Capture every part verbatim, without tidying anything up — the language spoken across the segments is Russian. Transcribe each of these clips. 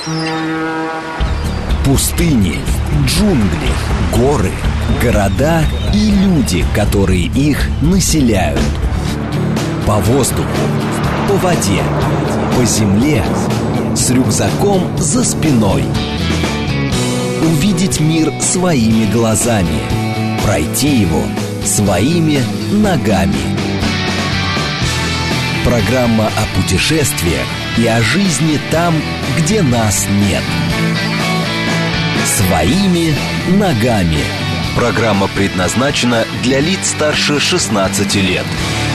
Пустыни, джунгли, горы, города и люди, которые их населяют. По воздуху, по воде, по земле, с рюкзаком за спиной. Увидеть мир своими глазами, пройти его своими ногами. Программа о путешествиях и о жизни там, где нас нет. Своими ногами. Программа предназначена для лиц старше шестнадцати лет.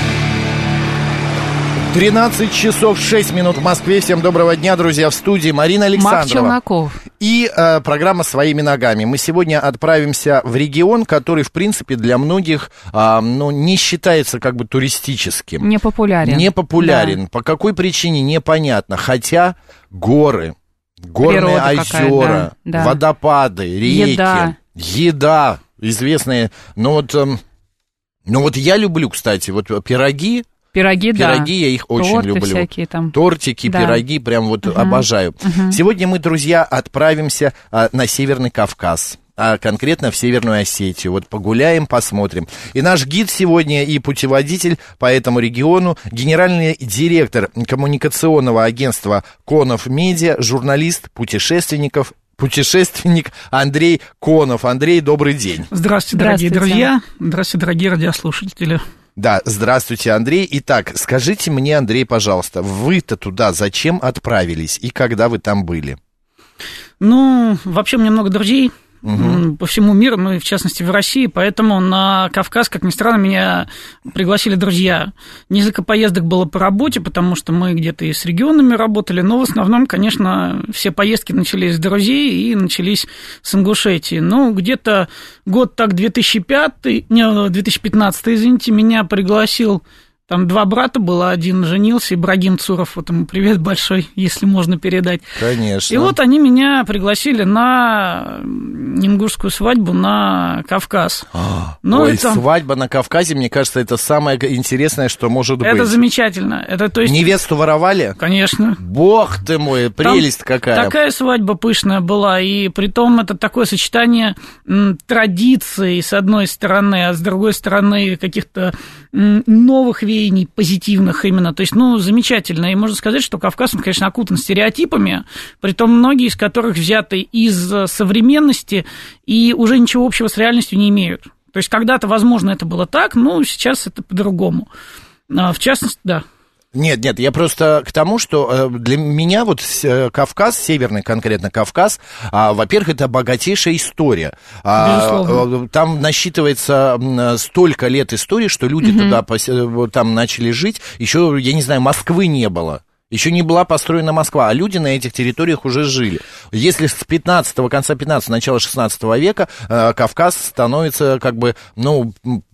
тринадцать часов шесть минут в Москве. Всем доброго дня, друзья. В студии Марина Александрова. Марк Челноков. И э, программа «Своими ногами». Мы сегодня отправимся в регион, который, в принципе, для многих э, ну, не считается как бы туристическим. Не популярен. Не популярен. Да. По какой причине, непонятно. Хотя горы, горные озера, да, да. водопады, реки, еда, еда известные. Ну вот, э, ну вот я люблю, кстати, вот пироги. Пироги, пироги, да. я их очень Торты люблю. Всякие там. Тортики, да. пироги, прям вот угу. обожаю. Угу. Сегодня мы, друзья, отправимся а, на Северный Кавказ, а конкретно в Северную Осетию. Вот погуляем, посмотрим. И наш гид сегодня и путеводитель по этому региону, генеральный директор коммуникационного агентства Конов Медиа, журналист, путешественников, путешественник Андрей Конов. Андрей, добрый день. Здравствуйте, дорогие Здравствуйте. друзья. Здравствуйте, дорогие радиослушатели. Да, здравствуйте, Андрей. Итак, скажите мне, Андрей, пожалуйста, вы-то туда зачем отправились и когда вы там были? Ну, вообще у меня много друзей угу. по всему миру, ну и в частности в России, поэтому на Кавказ, как ни странно, меня пригласили друзья. Несколько поездок было по работе, потому что мы где-то и с регионами работали, но в основном, конечно, все поездки начались с друзей и начались с Ингушетии. Ну, где-то год так две тысячи пятый, не, две тысячи пятнадцатый, извините, меня пригласил. Там два брата было, один женился, Ибрагим Цуров, вот ему привет большой, если можно передать. Конечно. И вот они меня пригласили на ингушскую свадьбу на Кавказ. А, ну, ой, это... свадьба на Кавказе, мне кажется, это самое интересное, что может быть. Это замечательно. Это, то есть... Невесту воровали? Конечно. Бог ты мой, прелесть там какая. Такая свадьба пышная была, и притом это такое сочетание м, традиций, с одной стороны, а с другой стороны каких-то м, новых вещей, позитивных именно, то есть, ну, замечательно, и можно сказать, что Кавказ, он, конечно, окутан стереотипами, притом многие из которых взяты из современности и уже ничего общего с реальностью не имеют. То есть, когда-то, возможно, это было так, но сейчас это по-другому. В частности, да. Нет, нет, я просто к тому, что для меня вот Кавказ, северный конкретно Кавказ, во-первых, это богатейшая история. Безусловно. Там насчитывается столько лет истории, что люди угу. туда там начали жить, еще, я не знаю, Москвы не было. Еще не была построена Москва, а люди на этих территориях уже жили. Если с пятнадцатого, конца пятнадцатого, начала шестнадцатого века э, Кавказ становится как бы, ну,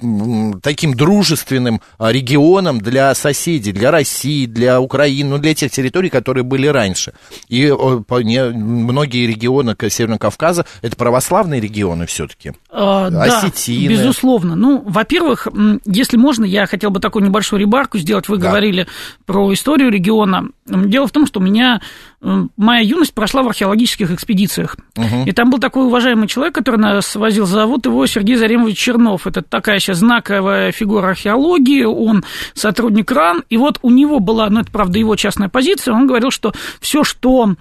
таким дружественным регионом для соседей, для России, для Украины, ну, для тех территорий, которые были раньше. И о, не, многие регионы Северного Кавказа — это православные регионы все-таки. А, осетины. Да, безусловно. Ну, во-первых, если можно, я хотел бы такую небольшую ремарку сделать. Вы да. говорили про историю региона. Дело в том, что у меня моя юность прошла в археологических экспедициях. Uh-huh. И там был такой уважаемый человек, который нас возил, зовут его Сергей Заремович Чернов. Это такая сейчас знаковая фигура археологии, он сотрудник РАН. И вот у него была, ну, это, правда, его частная позиция, он говорил, что все, что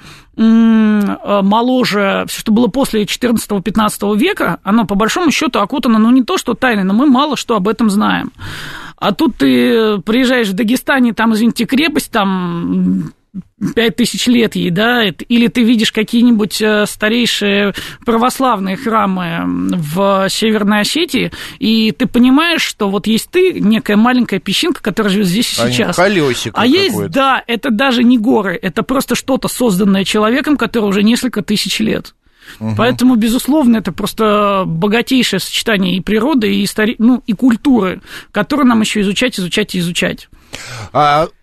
моложе, все, что было после четырнадцатого-пятнадцатого века, оно, по большому счету, окутано, ну, не то, что тайной, но мы мало что об этом знаем. А тут ты приезжаешь в Дагестане, там, извините, крепость, там пять тысяч лет ей, да, или ты видишь какие-нибудь старейшие православные храмы в Северной Осетии, и ты понимаешь, что вот есть ты, некая маленькая песчинка, которая живет здесь и сейчас. Колесико а есть, да, это даже не горы, это просто что-то, созданное человеком, которое уже несколько тысяч лет. Угу. Поэтому, безусловно, это просто богатейшее сочетание и природы, и, истори... ну, и культуры, которую нам еще изучать, изучать и изучать. А...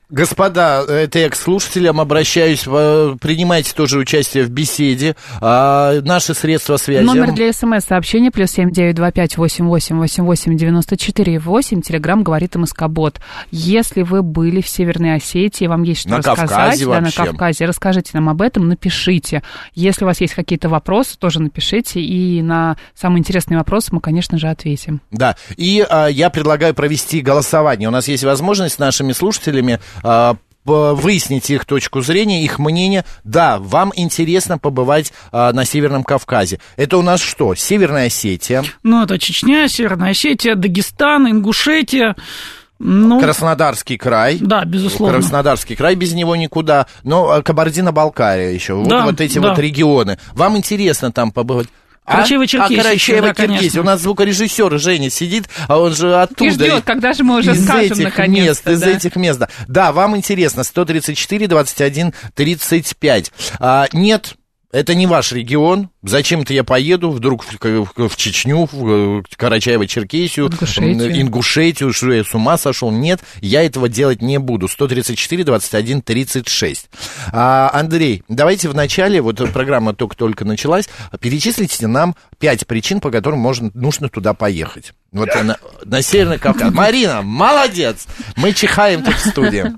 Господа, это я к слушателям обращаюсь, принимайте тоже участие в беседе. А, наши средства связи. Номер для смс-сообщения плюс семь девять два пять восемь восемь восемь восемь девяносто четыре восемь. Телеграм говорит МСК-бот. Если вы были в Северной Осетии, вам есть что на рассказать, Кавказе да, на Кавказе, расскажите нам об этом, напишите. Если у вас есть какие-то вопросы, тоже напишите, и на самые интересные вопросы мы, конечно же, ответим. Да, и а, я предлагаю провести голосование. У нас есть возможность с нашими слушателями а, выяснить их точку зрения, их мнение. Да, вам интересно побывать а, на Северном Кавказе. Это у нас что? Северная Осетия? Ну, это Чечня, Северная Осетия, Дагестан, Ингушетия. Ну, Краснодарский край. Да, безусловно. Краснодарский край, без него никуда. Но Кабардино-Балкария еще. Да, вот, вот эти да. вот регионы. Вам интересно там побывать? Карачаево-Черкесия. А, Карачаево-Черкесия. У нас звукорежиссер Женя сидит, а он же оттуда. И ждет, когда же мы уже из скажем, этих наконец-то. Мест, да. Из этих мест. Да. да, вам интересно. сто тридцать четыре двадцать один тридцать пять. А, нет. Это не ваш регион. Зачем-то я поеду вдруг в, в, в Чечню, в Карачаево-Черкесию, Ингушетию. Ингушетию, что я с ума сошел. Нет, я этого делать не буду. сто тридцать четыре двадцать один тридцать шесть. А, Андрей, давайте в начале, вот программа только-только началась, перечислите нам пять причин, по которым можно, нужно туда поехать. Вот на, на Северный Кавказ. Марина, молодец! Мы чихаем тут в студии.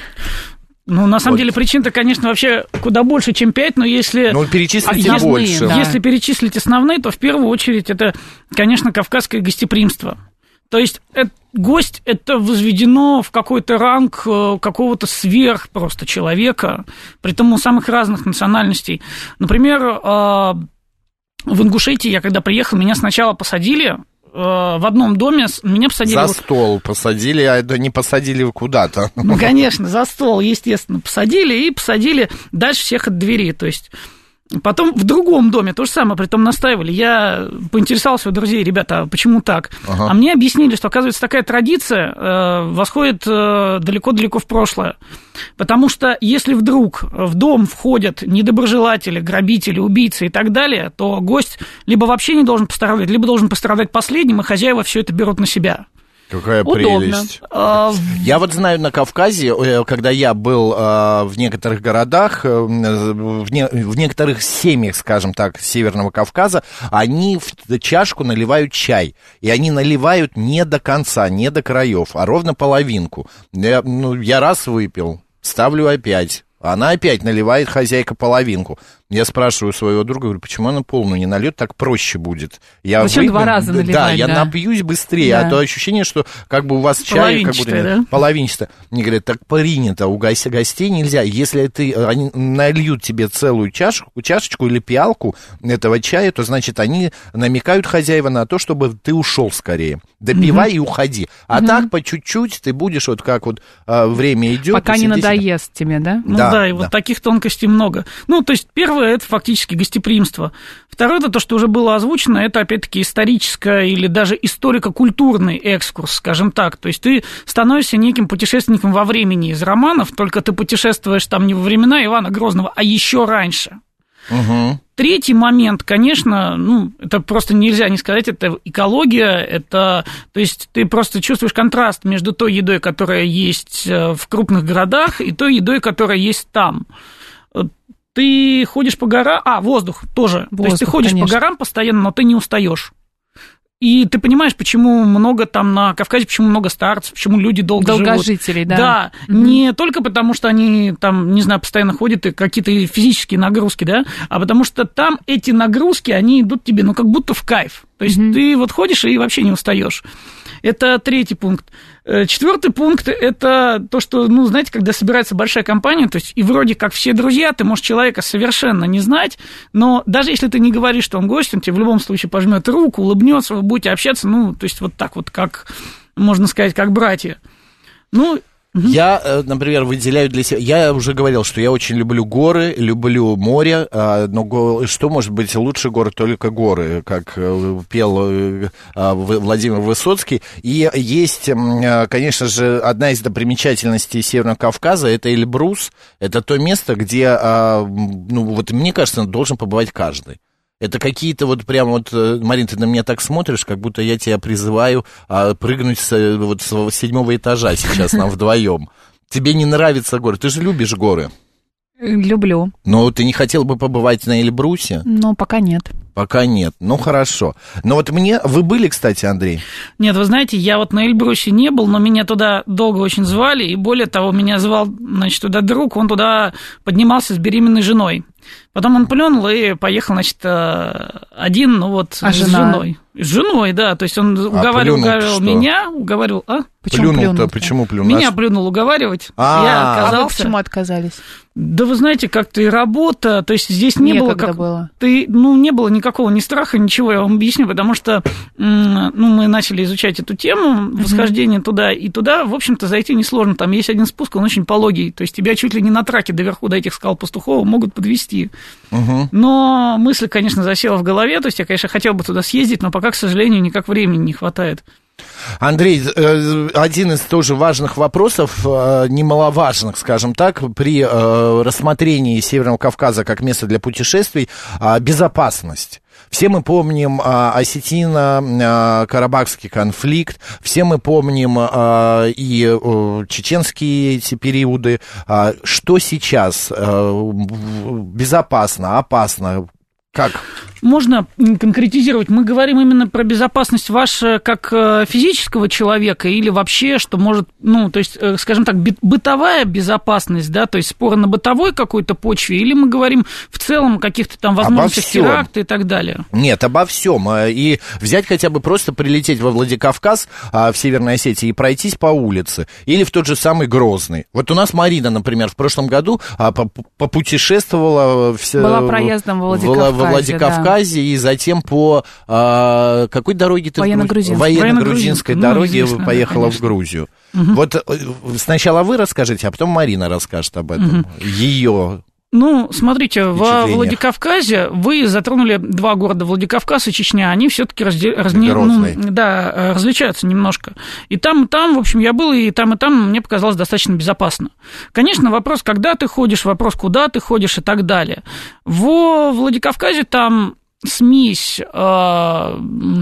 Ну, на самом вот. деле, причин-то, конечно, вообще куда больше, чем пять, но если... Ну, перечислите основные, больше. да. Если перечислить основные, то в первую очередь это, конечно, кавказское гостеприимство. То есть это, гость это возведено в какой-то ранг какого-то сверх просто человека, притом у самых разных национальностей. Например, в Ингушетии я когда приехал, меня сначала посадили... в одном доме, меня посадили... За вот... стол посадили, а не посадили куда-то. Ну, конечно, за стол, естественно, посадили, и посадили дальше всех от двери, то есть... Потом в другом доме то же самое, притом настаивали. Я поинтересовался у друзей, ребята, а почему так? Ага. А мне объяснили, что, оказывается, такая традиция э, восходит э, далеко-далеко в прошлое. Потому что если вдруг в дом входят недоброжелатели, грабители, убийцы и так далее, то гость либо вообще не должен пострадать, либо должен пострадать последним, и хозяева все это берут на себя. Какая Удобно. прелесть. Я вот знаю, на Кавказе, когда я был в некоторых городах, в, не, в некоторых семьях, скажем так, Северного Кавказа, они в чашку наливают чай. И они наливают не до конца, не до краев, а ровно половинку. Я, ну, я раз выпил, ставлю опять. Она опять наливает, хозяйка, половинку. Я спрашиваю своего друга, говорю, почему она полную не нальет, так проще будет. Я Зачем выпью, два раза наливать? Да, я да. напьюсь быстрее, Да. а то ощущение, что как бы у вас чай как будто да? половинчато. Мне говорят, так принято, у гостей нельзя. Если ты, они нальют тебе целую чашку, чашечку или пиалку этого чая, то, значит, они намекают хозяева на то, чтобы ты ушел скорее. Допивай угу. и уходи. А угу. так по чуть-чуть ты будешь, вот как вот а, время идет. Пока не надоест тебе, да? Ну да, да, и да. вот таких тонкостей много. Ну, то есть, первое, это фактически гостеприимство. Второе, это то, что уже было озвучено, это, опять-таки, историческое или даже историко-культурный экскурс, скажем так. То есть, ты становишься неким путешественником во времени из романов, только ты путешествуешь там не во времена Ивана Грозного, а еще раньше. Угу. Третий момент, конечно, ну, это просто нельзя не сказать, это экология, это, то есть ты просто чувствуешь контраст между той едой, которая есть в крупных городах, и той едой, которая есть там. Ты ходишь по горам, а, воздух тоже, воздух, то есть ты ходишь конечно. по горам постоянно, но ты не устаешь. И ты понимаешь, почему много там на Кавказе, почему много старцев, почему люди долго Долгожителей, живут. да. Да, mm-hmm. не только потому, что они там, не знаю, постоянно ходят и какие-то физические нагрузки, да, а потому что там эти нагрузки, они идут тебе, ну, как будто в кайф. То есть mm-hmm. ты вот ходишь и вообще не устаешь. Это третий пункт. Четвертый пункт – это то, что, ну, знаете, когда собирается большая компания, то есть и вроде как все друзья, ты можешь человека совершенно не знать, но даже если ты не говоришь, что он гость, он тебе в любом случае пожмет руку, улыбнется, вы будете общаться, ну, то есть вот так вот, как, можно сказать, как братья. Ну, Я, например, выделяю для себя... Я уже говорил, что я очень люблю горы, люблю море, но что может быть лучше гор, только горы, как пел Владимир Высоцкий. И есть, конечно же, одна из достопримечательностей Северного Кавказа, это Эльбрус, это то место, где, ну, вот мне кажется, должен побывать каждый. Это какие-то вот прям вот, Марин, ты на меня так смотришь, как будто я тебя призываю а, прыгнуть с, вот, с седьмого этажа сейчас нам вдвоем. Тебе не нравятся горы? Ты же любишь горы. Люблю. Но ты не хотел бы побывать на Эльбрусе? Ну, пока нет. Пока нет. Ну, хорошо. Но вот мне... Вы были, кстати, Андрей? Нет, вы знаете, я вот на Эльбрусе не был, но меня туда долго очень звали, и более того, меня звал, значит, туда друг, он туда поднимался с беременной женой. Потом он плюнул и поехал, значит, один, ну вот, а с жена? женой. С женой, да, то есть он а уговаривал, уговаривал меня, уговаривал... А? Почему плюнул-то? Почему плюнул? Меня плюнул уговаривать, А-а-а. я отказался. А вы почему отказались? Да вы знаете, как-то и работа, то есть здесь не Некогда было... Как... было. Ты, ну, не было никакого ни страха, ничего, я вам объясню, потому что, ну, мы начали изучать эту тему, восхождение mm-hmm. туда и туда, в общем-то, зайти несложно, там есть один спуск, он очень пологий, то есть тебя чуть ли не на траке доверху до этих скал Пастухова могут подвести. Mm-hmm. Но мысль, конечно, засела в голове, то есть я, конечно, хотел бы туда съездить, но пока, к сожалению, никак времени не хватает. Андрей, один из тоже важных вопросов, немаловажных, скажем так, при рассмотрении Северного Кавказа как места для путешествий, безопасность. Все мы помним осетино-карабахский конфликт, все мы помним и чеченские эти периоды. Что сейчас безопасно, опасно? Как? Можно конкретизировать? Мы говорим именно про безопасность вашего как физического человека или вообще, что может, ну, то есть, скажем так, бытовая безопасность, да, то есть споры на бытовой какой-то почве, или мы говорим в целом о каких-то там возможностях теракта и так далее? Нет, обо всем. И взять хотя бы просто прилететь во Владикавказ в Северной Осетии и пройтись по улице, или в тот же самый Грозный. Вот у нас Марина, например, в прошлом году попутешествовала... Была проездом во Владикавказе. Во Владикавказе, да. И затем по а, какой дороге ты? Военно-грузинской. Военно-грузинской дороге ну, поехала да, в Грузию. Угу. Вот сначала вы расскажите, а потом Марина расскажет об этом. Угу. Ее... Ну, смотрите, во Владикавказе вы затронули два города, Владикавказ и Чечня, они все-таки разде... разне... ну, да, различаются немножко. И там, и там, в общем, я был, и там, и там мне показалось достаточно безопасно. Конечно, вопрос, когда ты ходишь, вопрос, куда ты ходишь и так далее. Во Владикавказе там смесь э,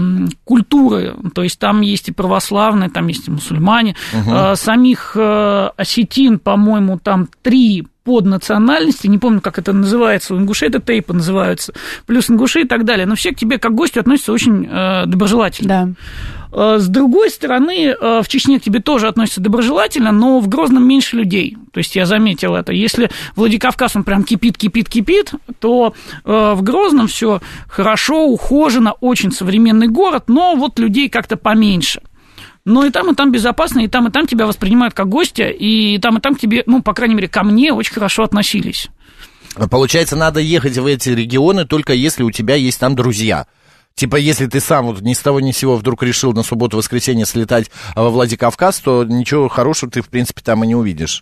культуры, то есть там есть и православные, там есть и мусульмане, угу. э, самих э, осетин, по-моему, там три под национальности, не помню, как это называется, у ингушей это тейпы называются, плюс ингуши и так далее, но все к тебе как к гостю относятся очень э, доброжелательно. Да. С другой стороны, в Чечне к тебе тоже относятся доброжелательно, но в Грозном меньше людей. То есть я заметил это. Если Владикавказ, он прям кипит, кипит, кипит, то в Грозном все хорошо, ухожено, очень современный город, но вот людей как-то поменьше. Но и там, и там безопасно, и там, и там тебя воспринимают как гостя, и там, и там к тебе, ну, по крайней мере, ко мне очень хорошо относились. Получается, надо ехать в эти регионы только если у тебя есть там друзья. Типа, если ты сам вот ни с того ни с сего вдруг решил на субботу-воскресенье слетать во Владикавказ, то ничего хорошего ты, в принципе, там и не увидишь.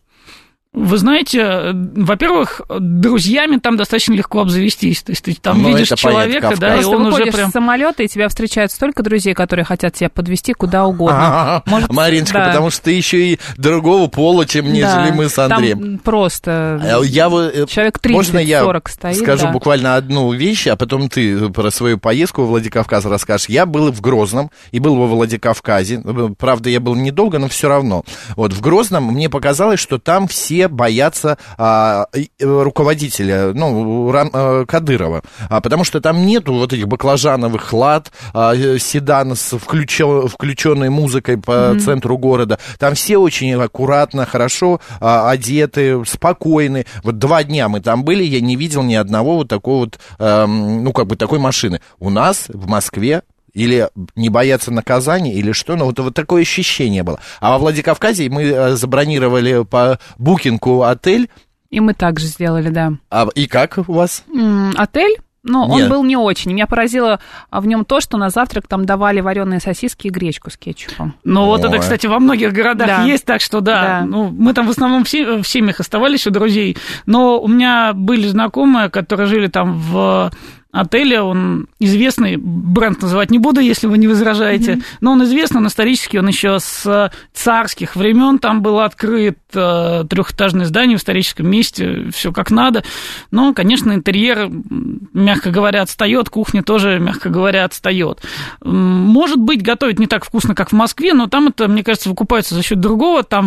Вы знаете, во-первых, друзьями там достаточно легко обзавестись. То есть ты там Но видишь человека, понятно, да, и он уже прям... с самолета, и тебя встречают столько друзей, которые хотят тебя подвезти куда угодно. Может, Мариночка, да. Потому что ты еще и другого пола, чем нежели да, мы с Андреем. Там просто я, человек тридцать-сорок стоит. Скажу да. буквально одну вещь, а потом ты про свою поездку во Владикавказ расскажешь. Я был в Грозном и был во Владикавказе. Правда, я был недолго, но все равно. Вот в Грозном мне показалось, что там все боятся а, руководителя, ну, Рам, а, Кадырова, а, потому что там нету вот этих баклажановых лад, а, седан с включен, включенной музыкой по mm-hmm. центру города. Там все очень аккуратно, хорошо а, одеты, спокойны. Вот два дня мы там были, я не видел ни одного вот такого вот, а, ну, как бы такой машины. У нас в Москве или не боятся наказания, или что, но вот, вот такое ощущение было. А во Владикавказе мы забронировали по букингу отель. И мы также сделали, да. А, и как у вас? М-м, отель? Ну, Нет. он был не очень. Меня поразило в нем то, что на завтрак там давали вареные сосиски и гречку с кетчупом. Ну, вот это, кстати, во многих городах да. есть, так что да. да. Ну, мы там в основном в семьях оставались у друзей, но у меня были знакомые, которые жили там в отеле, он известный, бренд называть не буду, если вы не возражаете, mm-hmm. но он известный, он исторический, он еще с царских времен там был открыт, трехэтажное здание в историческом месте, все как надо. Но, конечно, интерьер, мягко говоря, отстает, кухня тоже, мягко говоря, отстает. Может быть, готовить не так вкусно, как в Москве, но там это, мне кажется, выкупается за счет другого. Там вы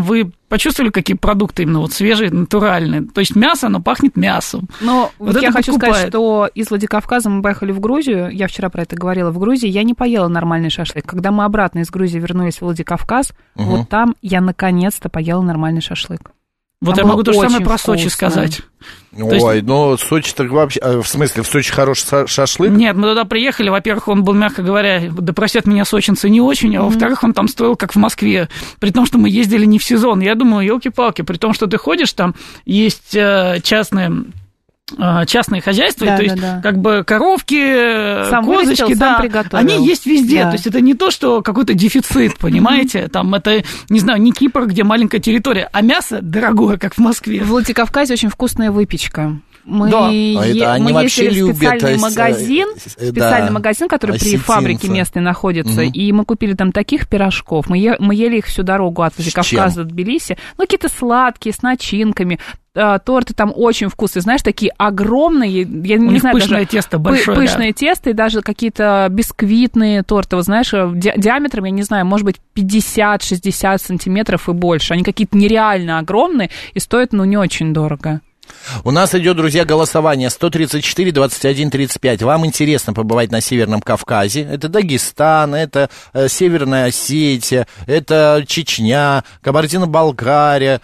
почувствовали, какие продукты именно вот свежие, натуральные. То есть мясо, оно пахнет мясом. Но вот я хочу покупает. сказать, что из Владикавказа мы поехали в Грузию. Я вчера про это говорила. В Грузии я не поела нормальный шашлык. Когда мы обратно из Грузии вернулись в Владикавказ, угу. вот там я наконец-то поела нормальный шашлык. Вот там я могу то же самое про вкусно. Сочи сказать. Ой, есть... ну Сочи так вообще... В смысле, в Сочи хороший шашлык? Нет, мы туда приехали, во-первых, он был, мягко говоря, да простят меня сочинцы, не очень, а mm-hmm. во-вторых, он там стоил как в Москве, при том, что мы ездили не в сезон. Я думаю, елки-палки, при том, что ты ходишь, там есть частные... частные хозяйства, да, то есть да, да. как бы коровки, сам козочки, вырастил, да, сам приготовил. Они есть везде, да. то есть это не то, что какой-то дефицит, понимаете, mm-hmm. там это, не знаю, не Кипр, где маленькая территория, а мясо дорогое, как в Москве. В Владикавказе очень вкусная выпечка. Мы, да. е- а это, мы ездили в специальный любят, магазин, э, специальный да, магазин, который осетинцы. при фабрике местной находится, угу. и мы купили там таких пирожков. Мы, е- мы ели их всю дорогу от Владикавказа до Тбилиси. Ну, какие-то сладкие, с начинками. Торты там очень вкусные, знаешь, такие огромные, я не У них знаю, пышное даже тесто большое, пышное да. тесто и даже какие-то бисквитные торты, вот знаешь, ди- диаметром, я не знаю, может быть, пятьдесят-шестьдесят сантиметров и больше. Они какие-то нереально огромные и стоят, ну, не очень дорого. У нас идет, друзья, голосование сто тридцать четыре двадцать один тридцать пять. Вам интересно побывать на Северном Кавказе? Это Дагестан, это э, Северная Осетия, это Чечня, Кабардино-Балкария,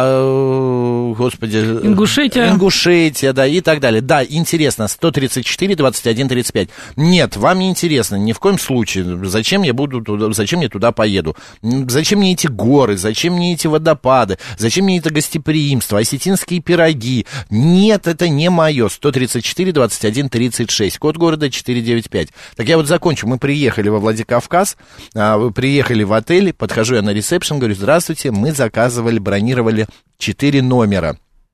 э, господи... Ингушетия. Ингушетия, да, и так далее. Да, интересно, сто тридцать четыре двадцать один тридцать пять. Нет, вам не интересно, ни в коем случае. Зачем я буду туда, зачем я туда поеду? Зачем мне эти горы, зачем мне эти водопады, зачем мне это гостеприимство, осетинские пироги? Нет, это не мое. сто тридцать четыре двадцать один тридцать шесть. Код города четыреста девяносто пять. Так я вот закончу. Мы приехали во Владикавказ, а, приехали в отель, подхожу я на ресепшн, говорю, здравствуйте, мы заказывали, бронировали четыре номера.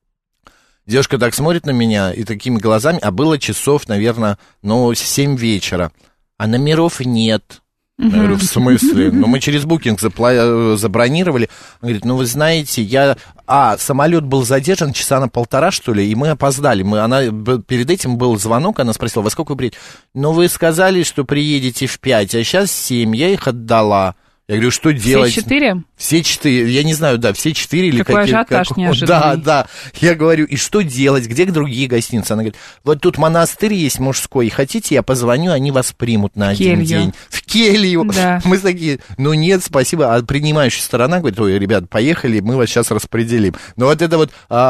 Девушка так смотрит на меня и такими глазами, а было часов, наверное, ну, семь вечера. А номеров нет. Я говорю, в смысле? Ну, мы через букинг запла- забронировали. Он говорит, ну, вы знаете, я... А, самолет был задержан часа на полтора, что ли, и мы опоздали. Мы, она, перед этим был звонок, она спросила, во сколько вы приедете? Ну, вы сказали, что приедете в пять, а сейчас семь, я их отдала. Я говорю, что делать? Все четыре? Все четыре, я не знаю, да, все четыре или какой какие-то. ажиотаж как... неожиданный. Да, да. Я говорю, и что делать? Где другие гостиницы? Она говорит, вот тут монастырь есть мужской, хотите, я позвоню, они вас примут на один келью. день. В келью. Да. Мы такие, ну нет, спасибо. А принимающая сторона говорит, ой, ребят, поехали, мы вас сейчас распределим. Ну вот это вот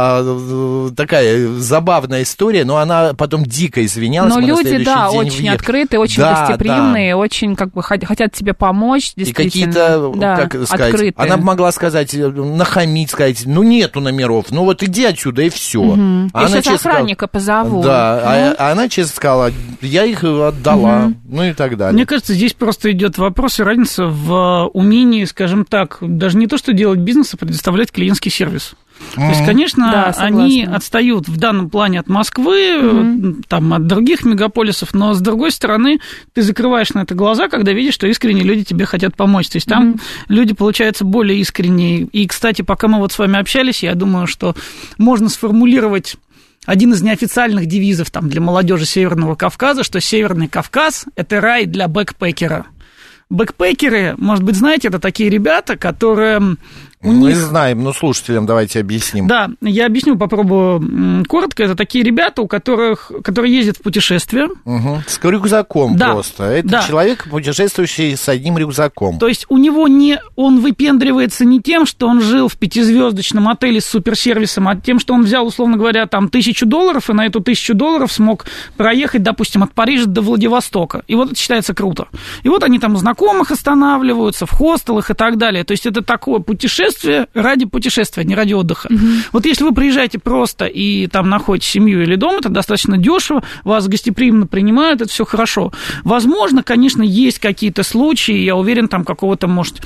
а, такая забавная история, но она потом дико извинялась. Но мы люди, да, очень въехали. открытые, очень да, гостеприимные, да. очень как бы хотят тебе помочь, действительно. И какие-то, да, как сказать, открытые. она могла сказать, нахамить, сказать, ну нету номеров, ну вот иди отсюда и все. Угу. А я она сейчас охранника сказала, позову. Да, ну. а, а она честно сказала, я их отдала, угу. ну и так далее. Мне кажется, здесь просто идет вопрос и разница в умении, скажем так, даже не то, что делать бизнес, а предоставлять клиентский сервис. Mm-hmm. То есть, конечно, да, они отстают в данном плане от Москвы, mm-hmm. там, от других мегаполисов, но, с другой стороны, ты закрываешь на это глаза, когда видишь, что искренне люди тебе хотят помочь. То есть, там mm-hmm. люди, получаются, более искренние. И, кстати, пока мы вот с вами общались, я думаю, что можно сформулировать один из неофициальных девизов там, для молодежи Северного Кавказа, что Северный Кавказ – это рай для бэкпекера. Бэкпекеры, может быть, знаете, это такие ребята, которые... У Мы них... знаем, но слушателям давайте объясним. Да, я объясню, попробую коротко. Это такие ребята, у которых, которые ездят в путешествия. Угу. С рюкзаком да. просто. Это да. человек, путешествующий с одним рюкзаком. То есть у него не... Он выпендривается не тем, что он жил в пятизвездочном отеле с суперсервисом, а тем, что он взял, условно говоря, там тысячу долларов, и на эту тысячу долларов смог проехать, допустим, от Парижа до Владивостока. И вот это считается круто. И вот они там у знакомых останавливаются, в хостелах и так далее. То есть это такое путешествие ради путешествия, не ради отдыха. Угу. Вот если вы приезжаете просто и там находите семью или дом, это достаточно дешево, вас гостеприимно принимают, это все хорошо. Возможно, конечно, есть какие-то случаи, я уверен, там какого-то, может,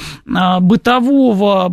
бытового,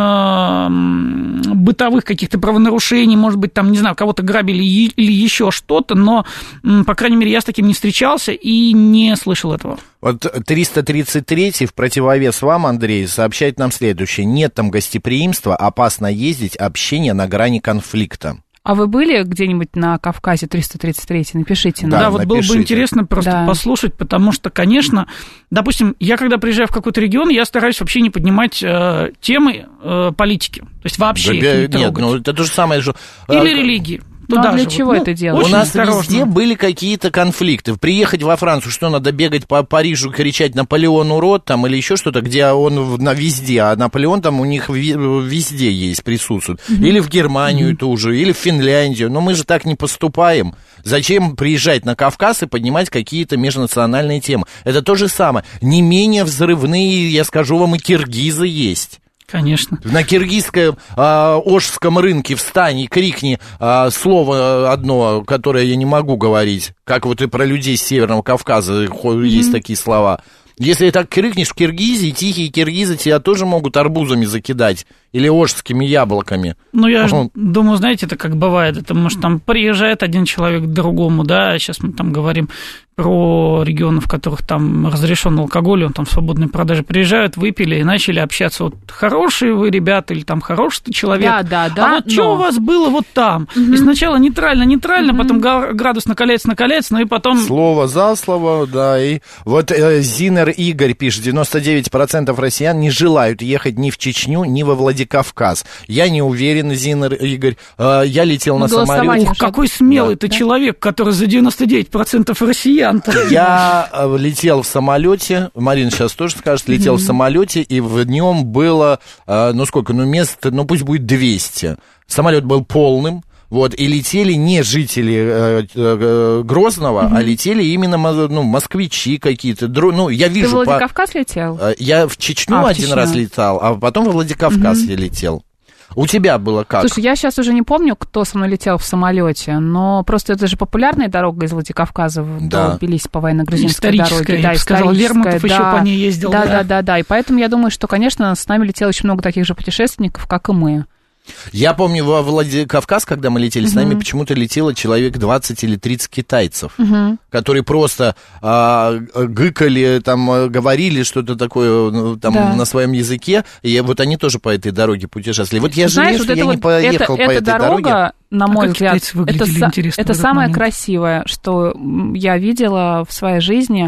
бытовых каких-то правонарушений, может быть, там, не знаю, кого-то грабили или еще что-то, но, по крайней мере, я с таким не встречался и не слышал этого. Вот триста тридцать третий в противовес вам, Андрей, сообщает нам следующее. Нет там гостеприимства, опасно ездить, общение на грани конфликта. А вы были где-нибудь на Кавказе триста тридцать третий? Напишите. Да, нам. да, вот напишите. было бы интересно просто да. послушать, потому что, конечно, допустим, я когда приезжаю в какой-то регион, я стараюсь вообще не поднимать э, темы э, политики. То есть вообще да, их не нет, трогать. Ну, это то же самое, что... Или религии. Ну, а для чего вот, это ну, делать? У нас осторожно. Везде были какие-то конфликты. Приехать во Францию, что надо бегать по Парижу, кричать «Наполеон урод» там, или еще что-то, где он на везде, а Наполеон там у них везде есть, присутствует. Mm-hmm. Или в Германию mm-hmm. ту же, или в Финляндию. Но мы же так не поступаем. Зачем приезжать на Кавказ и поднимать какие-то межнациональные темы? Это то же самое. Не менее взрывные, я скажу вам, и киргизы есть. Конечно. На киргизском а, Ошском рынке встань и крикни а, слово одно, которое я не могу говорить, как вот и про людей с Северного Кавказа mm-hmm. есть такие слова. Если так крикнешь в Киргизии, тихие киргизы тебя тоже могут арбузами закидать или ошскими яблоками. Ну, я же думаю, знаете, это как бывает, это, может, там приезжает один человек к другому, да, сейчас мы там говорим про регионы, в которых там разрешен алкоголь, он там в свободной продаже, приезжают, выпили и начали общаться, вот хорошие вы ребята или там хороший ты человек, да, да, да, а вот но... что у вас было вот там? Угу. И сначала нейтрально-нейтрально, угу. потом градус накаляется, накаляется, ну и потом... Слово за слово, да, и вот э, Зинер Игорь пишет, девяносто девять процентов россиян не желают ехать ни в Чечню, ни во Владикавказ. Я не уверен, Зинер Игорь, э, я летел на самолете. Ух, какой смелый да, ты да. человек, который за девяносто девять процентов россиян. Я летел в самолете, Марина сейчас тоже скажет, летел mm-hmm. в самолете, и в нем было, ну сколько, ну мест, ну пусть будет двести. Самолет был полным, вот, и летели не жители э, э, Грозного, mm-hmm. а летели именно ну, москвичи какие-то. Ну, я вижу... Ты в Владикавказ по... летел? Я в Чечню а, один в Чечню. раз летал, а потом во Владикавказ mm-hmm. я летел. У тебя было как? Слушай, я сейчас уже не помню, кто со мной летел в самолете, но просто это же популярная дорога из Владикавказа да. до Тбилиси по военно-грузинской дороге. Да, я бы сказала, Лермонтов да, еще по ней ездил. Да, да, да, да, да. И поэтому я думаю, что, конечно, с нами летело очень много таких же путешественников, как и мы. Я помню, во Владикавказ, когда мы летели, uh-huh. с нами почему-то летело человек двадцать или тридцать китайцев, uh-huh. которые просто а, гыкали, там, говорили что-то такое там, да. на своем языке, и вот они тоже по этой дороге путешествовали. Вот я жалею, что вот я вот не поехал это, по эта этой дорога, дороге. На мой а взгляд, это, это самое момент. красивое, что я видела в своей жизни.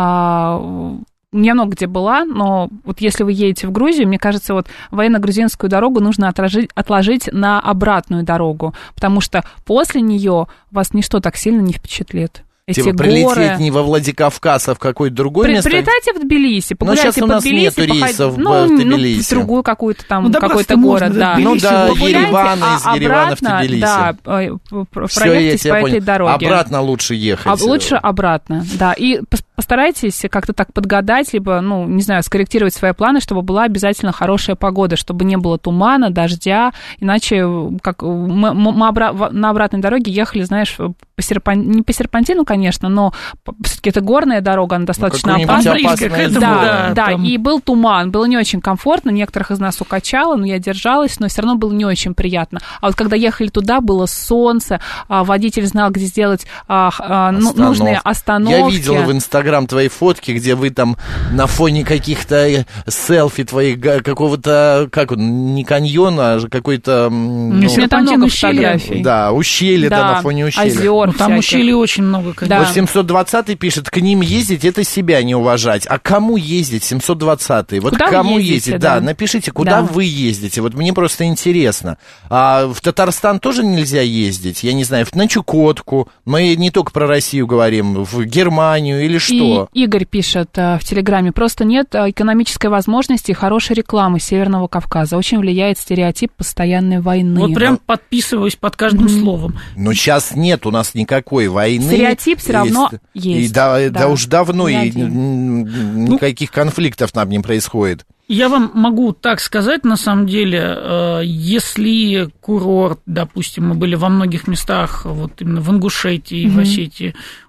А, Я много где была, но вот если вы едете в Грузию, мне кажется, вот военно-грузинскую дорогу нужно отложить, отложить на обратную дорогу, потому что после нее вас ничто так сильно не впечатлит. Эти типа горы... прилететь не во Владикавказ, а в какое-то другое При, место? Прилетайте в Тбилиси, погуляйте по Тбилиси. Но сейчас у нас нету рейсов ну, в Тбилиси. Ну, в другую какую-то там, ну, да какой-то город, да. Ну да, Ереван, из а Еревана в Тбилиси. Да, проехайтесь по этой дороге. Обратно лучше ехать. А, лучше обратно, да. И постарайтесь как-то так подгадать, либо, ну, не знаю, скорректировать свои планы, чтобы была обязательно хорошая погода, чтобы не было тумана, дождя, иначе как мы, мы обра- на обратной дороге ехали, знаешь, по серпан... не по серпантину, конечно, но все-таки это горная дорога, она достаточно ну, опасная. опасная. Да, да, да, там... и был туман, было не очень комфортно, некоторых из нас укачало, но я держалась, но все равно было не очень приятно. А вот когда ехали туда, было солнце, водитель знал, где сделать ну, нужные остановки. Я видела в Инстаграм твои фотки, где вы там на фоне каких-то селфи твоих, какого-то, как он, не каньона, а какой-то... Ну, у меня там много фотографий. Да, ущелье, да, да, на фоне ущелья. Озер ну, там ущелье очень много, конечно. Да. Вот семьсот двадцатый пишет, к ним ездить, это себя не уважать. А кому ездить, семьсот двадцатый? Вот куда кому ездите, ездить? да. Да, напишите, куда да. вы ездите. Вот мне просто интересно. А в Татарстан тоже нельзя ездить? Я не знаю, на Чукотку. Мы не только про Россию говорим, в Германию или что? И Игорь пишет в Телеграме, просто нет экономической возможности и хорошей рекламы Северного Кавказа. Очень влияет стереотип постоянной войны. Вот прям подписываюсь под каждым mm-hmm. словом. Но сейчас нет у нас никакой войны. Стереотип все равно есть. И да, да. да уж давно и один. никаких ну, конфликтов нам не происходит. Я вам могу так сказать, на самом деле, если курорт, допустим, мы были во многих местах, вот именно в Ингушетии, mm-hmm. в Осетии,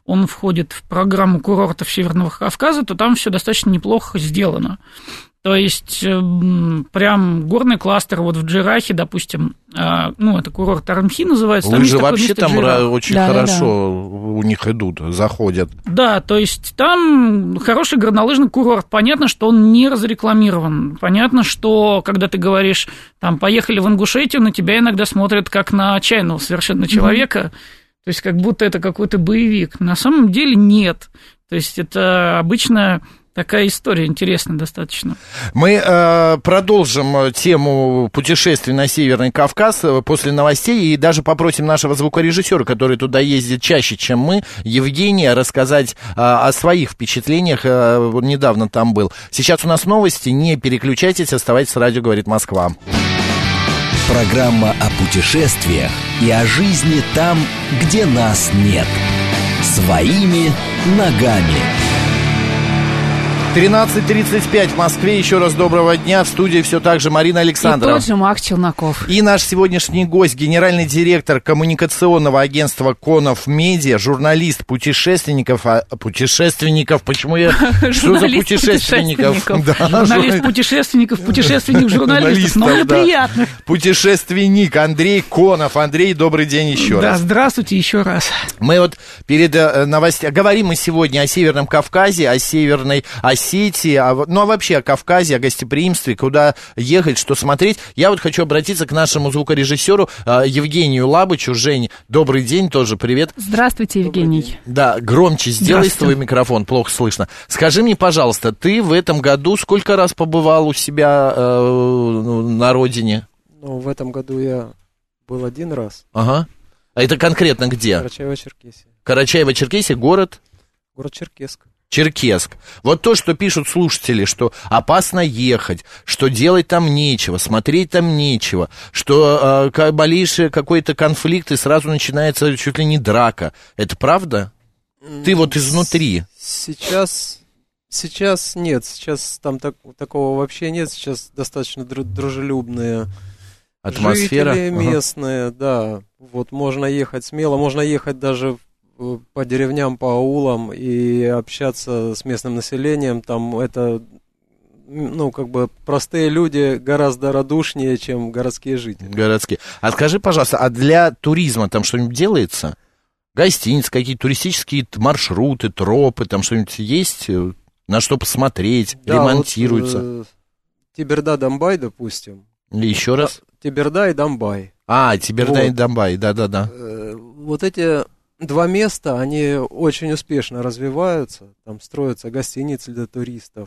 он входит в программу курортов Северного Кавказа, то там все достаточно неплохо сделано. То есть прям горный кластер вот в Джирахе, допустим, ну, это курорт Армхи называется. Лыжи вообще там Джирах. Очень да, хорошо да, да. у них идут, заходят. Да, то есть там хороший горнолыжный курорт. Понятно, что он не разрекламирован. Понятно, что когда ты говоришь, там, поехали в Ингушетию, на тебя иногда смотрят как на отчаянного совершенно человека. Mm-hmm. То есть как будто это какой-то боевик. На самом деле нет. То есть это обычно... Такая история интересная достаточно. Мы э, продолжим тему путешествий на Северный Кавказ после новостей и даже попросим нашего звукорежиссера, который туда ездит чаще, чем мы, Евгения, рассказать э, о своих впечатлениях. Э, недавно там был. Сейчас у нас новости. Не переключайтесь, оставайтесь с радио «Говорит Москва». Программа о путешествиях и о жизни там, где нас нет. Своими ногами. тринадцать тридцать пять в Москве. Еще раз доброго дня. В студии все так же Марина Александрова. И тот же Макс Челноков. И наш сегодняшний гость, генеральный директор коммуникационного агентства Конов Медиа, журналист путешественников. А, путешественников, почему я... Что за путешественников? Журналист путешественников, путешественник журналистов. Много приятных. Путешественник Андрей Конов. Андрей, добрый день еще раз. Да, здравствуйте еще раз. Мы вот перед новостями... Говорим мы сегодня о Северном Кавказе, о Северной Осетии, а, ну а вообще о Кавказе, о гостеприимстве, куда ехать, что смотреть. Я вот хочу обратиться к нашему звукорежиссеру э, Евгению Лабычу. Жень, добрый день, тоже привет. Здравствуйте, Евгений. Да, громче сделай свой микрофон, плохо слышно. Скажи мне, пожалуйста, ты в этом году сколько раз побывал у себя э, на родине? Ну, в этом году я был один раз. Ага. А это конкретно где? Карачаево-Черкесия. Карачаево-Черкесия, город? Город Черкесск. Черкесск. Вот то, что пишут слушатели, что опасно ехать, что делать там нечего, смотреть там нечего, что э, малейший какой-то конфликт, и сразу начинается чуть ли не драка. Это правда? Ты вот изнутри. Сейчас, сейчас нет, сейчас там так, такого вообще нет, сейчас достаточно дружелюбные атмосфера. Жители местные, ага. Да. Вот можно ехать смело, можно ехать даже по деревням, по аулам и общаться с местным населением. Там это, ну, как бы простые люди гораздо радушнее, чем городские жители. Городские. А скажи, пожалуйста, а для туризма там что-нибудь делается? Гостиницы, какие-то туристические маршруты, тропы, там что-нибудь есть? На что посмотреть? Да, ремонтируется? Вот, э, Теберда-Домбай, допустим. Еще раз? Теберда и Домбай. А, Теберда вот. И Домбай, да-да-да. Э, вот эти... Два места, они очень успешно развиваются, там строятся гостиницы для туристов,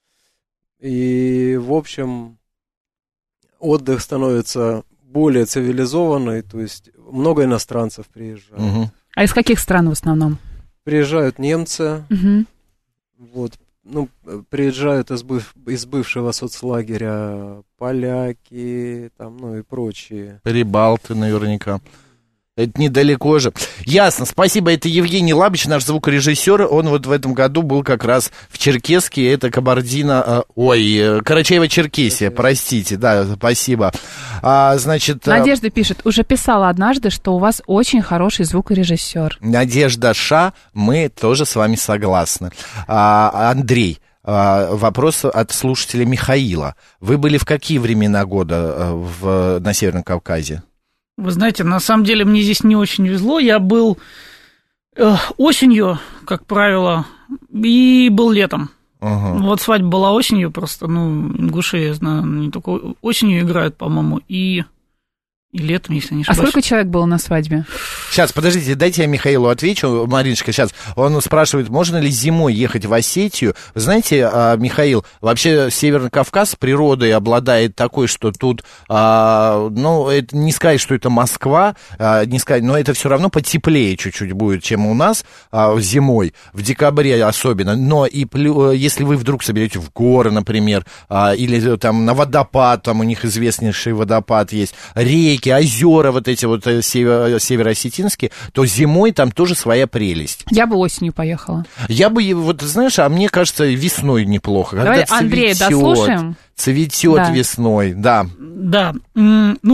и, в общем, отдых становится более цивилизованный, то есть много иностранцев приезжают. Угу. А из каких стран в основном? Приезжают немцы, угу. Вот, ну, приезжают из, быв, из бывшего соцлагеря поляки, там, ну и прочие. Прибалты наверняка. Это недалеко же. Ясно, спасибо. Это Евгений Лабыч, наш звукорежиссер. Он вот в этом году был как раз в Черкесске. Это Кабардино... Э, ой, Карачаево-Черкесия, простите. Да, спасибо. А, значит... Надежда пишет, уже писала однажды, что у вас очень хороший звукорежиссер. Надежда Ша, мы тоже с вами согласны. А, Андрей, а, вопрос от слушателя Михаила. Вы были в какие времена года в, на Северном Кавказе? Вы знаете, на самом деле мне здесь не очень везло. Я был э, осенью, как правило, и был летом. Ага. Вот свадьба была осенью, просто, ну, ингуши, я знаю, не только осенью играют, по-моему, и, и летом, если не ошибаюсь. А сколько человек было на свадьбе? Сейчас, подождите, дайте я Михаилу отвечу. Мариночка, сейчас. Он спрашивает, можно ли зимой ехать в Осетию. Вы знаете, Михаил, вообще Северный Кавказ природой обладает такой, что тут, ну, это не сказать, что это Москва, не сказать, но это все равно потеплее чуть-чуть будет, чем у нас зимой, в декабре особенно. Но и если вы вдруг соберете в горы, например, или там на водопад, там у них известнейший водопад есть, реки, озера вот эти вот северо-осетинские, то зимой там тоже своя прелесть. Я бы осенью поехала. Я бы, вот знаешь, а мне кажется, весной неплохо. Давай Андрея дослушаем. Цветет да. весной, да. Да, ну... Так,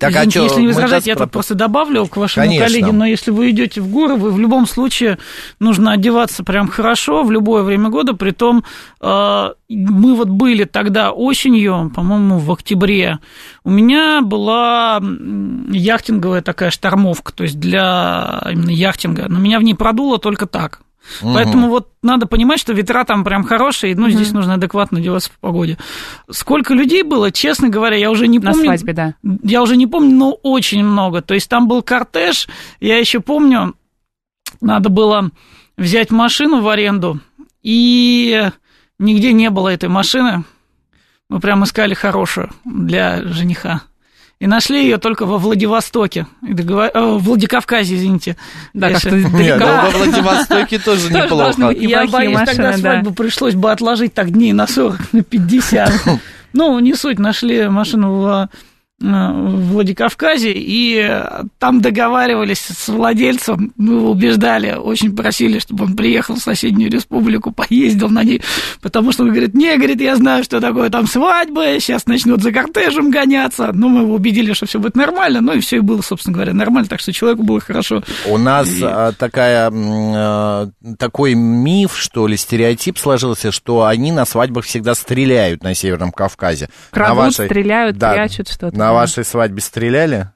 Так, Извините, а если не возражаете, я про... тут просто добавлю к вашему Конечно. коллеге, но если вы идете в горы, вы в любом случае нужно одеваться прям хорошо в любое время года, притом э, мы вот были тогда осенью, по-моему, в октябре, у меня была яхтинговая такая штормовка, то есть для именно яхтинга, но меня в ней продуло только так. Угу. Поэтому вот надо понимать, что ветра там прям хорошие, ну, угу. здесь нужно адекватно одеваться по погоде. Сколько людей было, честно говоря, я уже не помню. На свадьбе, да. Я уже не помню, но очень много. То есть там был кортеж, я еще помню, надо было взять машину в аренду, и нигде не было этой машины. Мы прям искали хорошую для жениха. И нашли ее только во Владивостоке, договор... в Владикавказе, извините. Да, как-то далеко. Нет, ну, во Владивостоке тоже неплохо. Я боюсь, тогда свадьбу пришлось бы отложить так дней на сорок, на пятьдесят. Ну, не суть, нашли машину в в Владикавказе, и там договаривались с владельцем, мы его убеждали, очень просили, чтобы он приехал в соседнюю республику, поездил на ней, потому что он говорит, не, говорит, я знаю, что такое там свадьба, сейчас начнут за кортежем гоняться, но мы его убедили, что все будет нормально, ну и все и было, собственно говоря, нормально, так что человеку было хорошо. У нас и... такая, такой миф, что ли, стереотип сложился, что они на свадьбах всегда стреляют на Северном Кавказе. Крадут, вашей... стреляют, да, прячут что-то. На вашей свадьбе стреляли?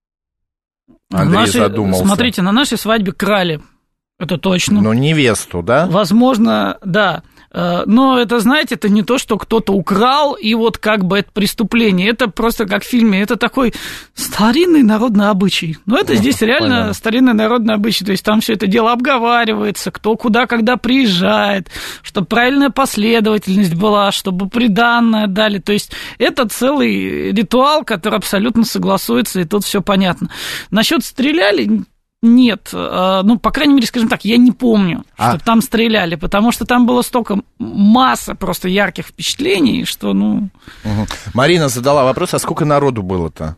Андрей нашей, задумался. Смотрите, на нашей свадьбе крали, это точно. Ну, невесту, да? Возможно, да. Но это, знаете, это не то, что кто-то украл, и вот как бы это преступление. Это просто как в фильме, это такой старинный народный обычай. Но это здесь реально Понятно. старинный народный обычай. То есть там все это дело обговаривается, кто куда, когда приезжает, чтобы правильная последовательность была, чтобы приданное дали. То есть это целый ритуал, который абсолютно согласуется, и тут все понятно. Насчет стреляли... Нет, ну, по крайней мере, скажем так, я не помню, а. что там стреляли, потому что там было столько, масса просто ярких впечатлений, что, ну... Угу. Марина задала вопрос, а сколько народу было-то?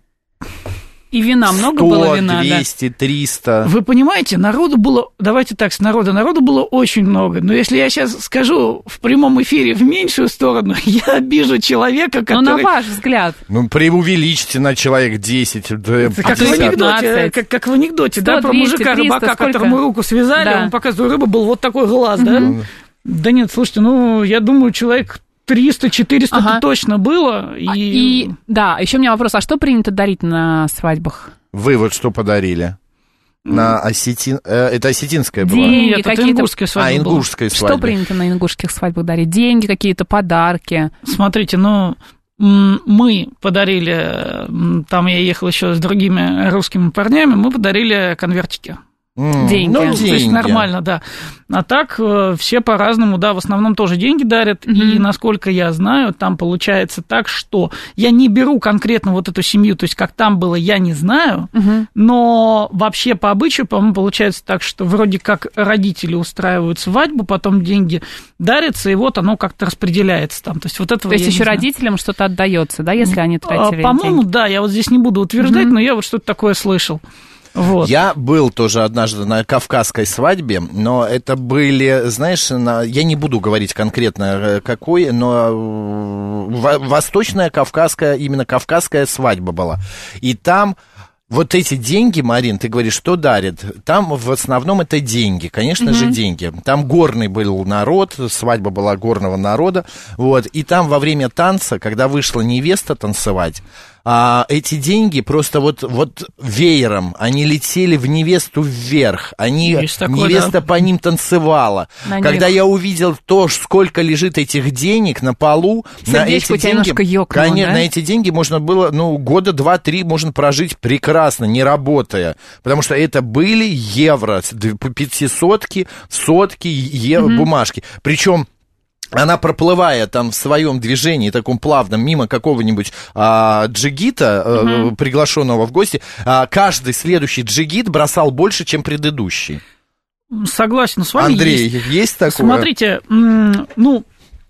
И вина много сто, было вина, двести, да? триста. Вы понимаете, народу было, давайте так, с народа, народу было очень много, но если я сейчас скажу в прямом эфире в меньшую сторону, я обижу человека, который... Ну, на ваш взгляд. Ну, преувеличьте на человек десять, да, как в анекдоте, как, как в анекдоте, сто, да, про мужика-рыбака, которому руку связали, да. Он показывает, рыба был вот такой глаз, да? Угу. Да нет, слушайте, ну, я думаю, человек... триста-четыреста ага. точно было. И... и да, еще у меня вопрос, а что принято дарить на свадьбах? Вы вот что подарили? На осетин... Это осетинская была? Деньги, Нет, это ингушская свадьба. А, ингушская свадьба. Что принято на ингушских свадьбах дарить? Деньги, какие-то подарки? Смотрите, ну, мы подарили, там я ехал еще с другими русскими парнями, мы подарили конвертики. Mm, деньги. Ну, деньги. То есть нормально, да. А так все по-разному, да, в основном тоже деньги дарят. Mm-hmm. И, насколько я знаю, там получается так, что я не беру конкретно вот эту семью, то есть как там было, я не знаю, mm-hmm. но вообще по обычаю, по-моему, получается так, что вроде как родители устраивают свадьбу, потом деньги дарятся, и вот оно как-то распределяется там. То есть вот этого То есть еще знаю. Родителям что-то отдается, да, если они тратили По-моему, деньги? Да, я вот здесь не буду утверждать, mm-hmm. но я вот что-то такое слышал. Вот. Я был тоже однажды на кавказской свадьбе, но это были, знаешь, на, я не буду говорить конкретно какой, но восточная кавказская, именно кавказская свадьба была. И там вот эти деньги, Марин, ты говоришь, что дарят? Там в основном это деньги, конечно mm-hmm. же, деньги. Там горный был народ, свадьба была горного народа, вот, и там во время танца, когда вышла невеста танцевать, а, эти деньги просто вот, вот веером, они летели в невесту вверх, они, такое, невеста да. по ним танцевала. На когда них. Я увидел то, сколько лежит этих денег на полу, сердечко на эти деньги, ёкнуло, конечно, да? на эти деньги можно было, ну, года два-три можно прожить прекрасно, не работая, потому что это были евро, пятисотки, сотки, евро, mm-hmm. бумажки, причем она, проплывая там в своем движении, таком плавном, мимо какого-нибудь а, джигита, uh-huh. а, приглашенного в гости, а, каждый следующий джигит бросал больше, чем предыдущий. Согласен с вами. Андрей, есть, есть такое? Смотрите, ну,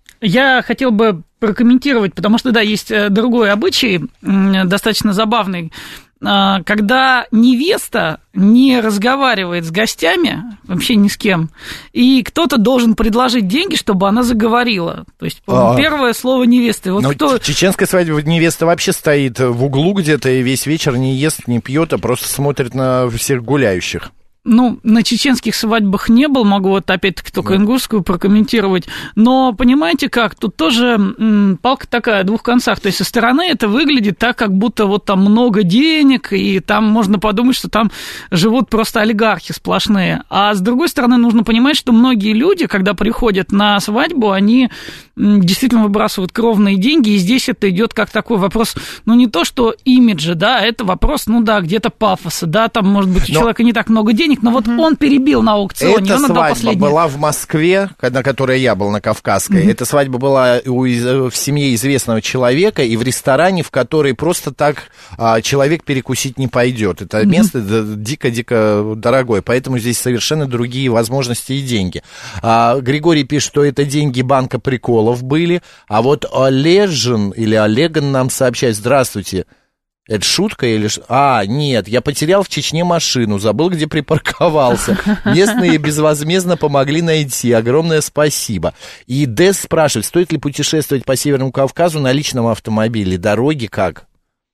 я хотел бы прокомментировать, потому что, да, есть другой обычай, достаточно забавный. когда невеста не разговаривает с гостями, вообще ни с кем, и кто-то должен предложить деньги, чтобы она заговорила. То есть, а, первое слово невесты. Вот кто... Чеченская свадьба, невеста вообще стоит в углу где-то и весь вечер не ест, не пьет, а просто смотрит на всех гуляющих. Ну, на чеченских свадьбах не был, могу вот опять-таки только ингушскую прокомментировать, но понимаете как, тут тоже м, палка такая о двух концах, то есть со стороны это выглядит так, как будто вот там много денег, и там можно подумать, что там живут просто олигархи сплошные, а с другой стороны нужно понимать, что многие люди, когда приходят на свадьбу, они действительно выбрасывают кровные деньги, и здесь это идет как такой вопрос, ну, не то, что имиджа, да, это вопрос, ну, да, где-то пафоса, да, там, может быть, у но... человека не так много денег, но вот он перебил на аукционе, эта он отдал последнее. Эта свадьба была в Москве, на которой я был, на Кавказской. Mm-hmm. Эта свадьба была у, в семье известного человека и в ресторане, в который просто так а, человек перекусить не пойдет. Это mm-hmm. место дико-дико дорогое, поэтому здесь совершенно другие возможности и деньги. А, Григорий пишет, что это деньги банка приколов были, а вот Олежин или Олеган нам сообщает: здравствуйте. Это шутка или... А, нет, я потерял в Чечне машину, забыл, где припарковался. Местные безвозмездно помогли найти. Огромное спасибо. И Дэс спрашивает, стоит ли путешествовать по Северному Кавказу на личном автомобиле? Дороги как?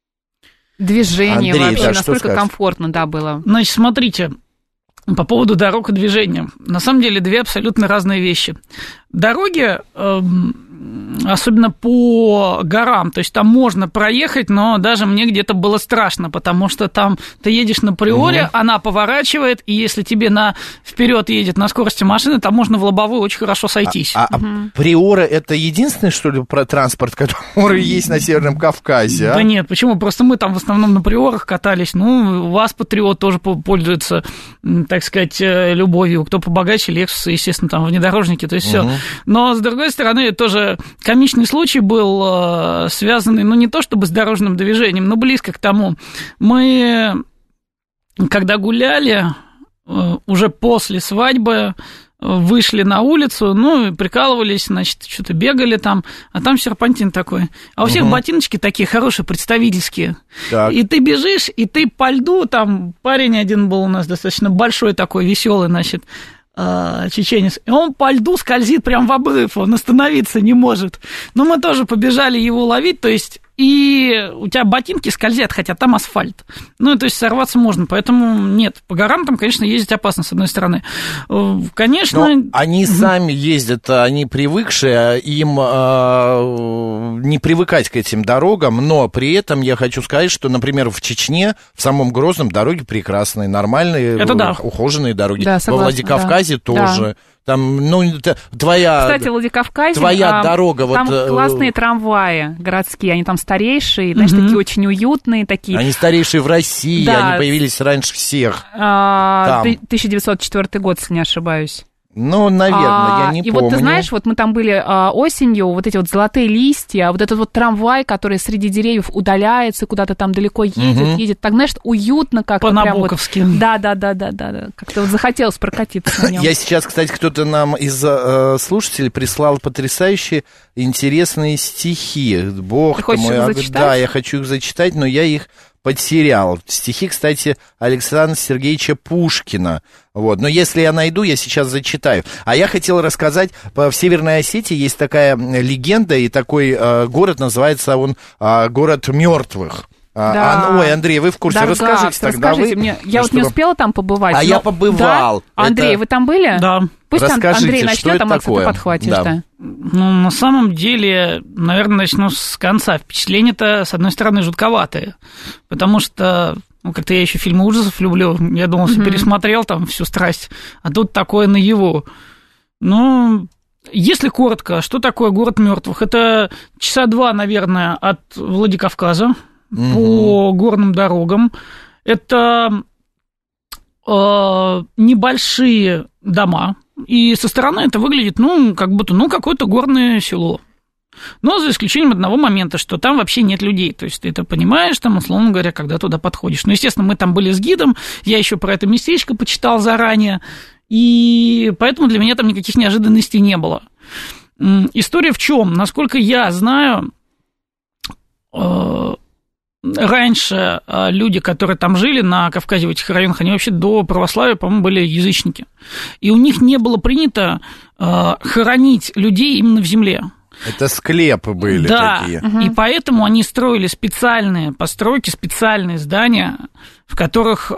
Движение Андрей, вообще, да, насколько комфортно, да, было? Значит, смотрите, по поводу дорог и движения. На самом деле, две абсолютно разные вещи. Дороги... Эм... особенно по горам, то есть там можно проехать, но даже мне где-то было страшно, потому что там ты едешь на приоре, угу. она поворачивает, и если тебе на вперед едет на скорости машины, там можно в лобовую очень хорошо сойтись. А, а, угу. а приора это единственный, что ли, про транспорт, который есть на Северном Кавказе? А? Да нет, почему? Просто мы там в основном на приорах катались, ну, ВАЗ-Патриот тоже пользуется, так сказать, любовью, кто побогаче, Lexus, естественно, там внедорожники, то есть угу. все. Но, с другой стороны, тоже комичный случай был, связанный, ну, не то чтобы с дорожным движением, но близко к тому. Мы, когда гуляли, уже после свадьбы, вышли на улицу, ну, и прикалывались, значит, что-то бегали там, а там серпантин такой. А у всех угу. ботиночки такие хорошие, представительские. Так. И ты бежишь, и ты по льду, там парень один был у нас достаточно большой такой, веселый, значит, чеченец, и он по льду скользит прям в обрыв, он остановиться не может. Но мы тоже побежали его ловить, то есть и у тебя ботинки скользят, хотя там асфальт. Ну, то есть сорваться можно, поэтому нет. По горам там, конечно, ездить опасно, с одной стороны. Конечно... Но они угу. сами ездят, они привыкшие, им э, не привыкать к этим дорогам, но при этом я хочу сказать, что, например, в Чечне, в самом Грозном дороги прекрасные, нормальные, это да. ухоженные дороги. Да, согласна, во Владикавказе да. тоже. Да. Там, ну, твоя... Кстати, в Владикавказе твоя а, дорога, там вот, классные трамваи городские, они там старейшие, знаешь, угу. такие очень уютные. Такие. Они старейшие в России, да. они появились раньше всех. А, тысяча девятьсот четвёртый год, если не ошибаюсь. Ну, наверное, а, я не и помню. И вот ты знаешь, вот мы там были а, осенью, вот эти вот золотые листья, вот этот вот трамвай, который среди деревьев удаляется, куда-то там далеко едет, угу. едет. Так, знаешь, уютно как-то. По-набоковски. Вот, да, да, да, да, да, да. Как-то вот захотелось прокатиться на нем. Я сейчас, кстати, кто-то нам из э, слушателей прислал потрясающие интересные стихи. Бог ты мой, а, да, я хочу их зачитать, но я их потерял. Стихи, кстати, Александра Сергеевича Пушкина. Вот. Но если я найду, я сейчас зачитаю. А я хотел рассказать, в Северной Осетии есть такая легенда, и такой э, город, называется он э, город мертвых. Да. А, ой, Андрей, вы в курсе, Даргакс, расскажите тогда. Расскажите вы, мне. Я ну, вот чтобы... не успела там побывать. А но... я побывал. Да? Андрей, это... вы там были? Да. Пусть расскажите, Андрей начнет, а Макс, ты подхватишь, да. да. Ну, на самом деле, наверное, начну с конца. Впечатления-то, с одной стороны, жутковатые, потому что... Ну, как-то я еще фильмы ужасов люблю. Я думал, что mm-hmm. пересмотрел там всю страсть. А тут такое наяву. Ну, если коротко, что такое город мертвых? Это часа два, наверное, от Владикавказа mm-hmm. по горным дорогам. Это э, небольшие дома. И со стороны это выглядит, ну, как будто, ну, какое-то горное село. Но за исключением одного момента, что там вообще нет людей. То есть ты это понимаешь, там, условно говоря, когда туда подходишь. Ну, естественно, мы там были с гидом, я еще про это местечко почитал заранее, и поэтому для меня там никаких неожиданностей не было. История в чем? Насколько я знаю, раньше люди, которые там жили на Кавказе, в этих районах, они вообще до православия, по-моему, были язычники. И у них не было принято хоронить людей именно в земле. Это склепы были да, такие. Да, и поэтому они строили специальные постройки, специальные здания, в которых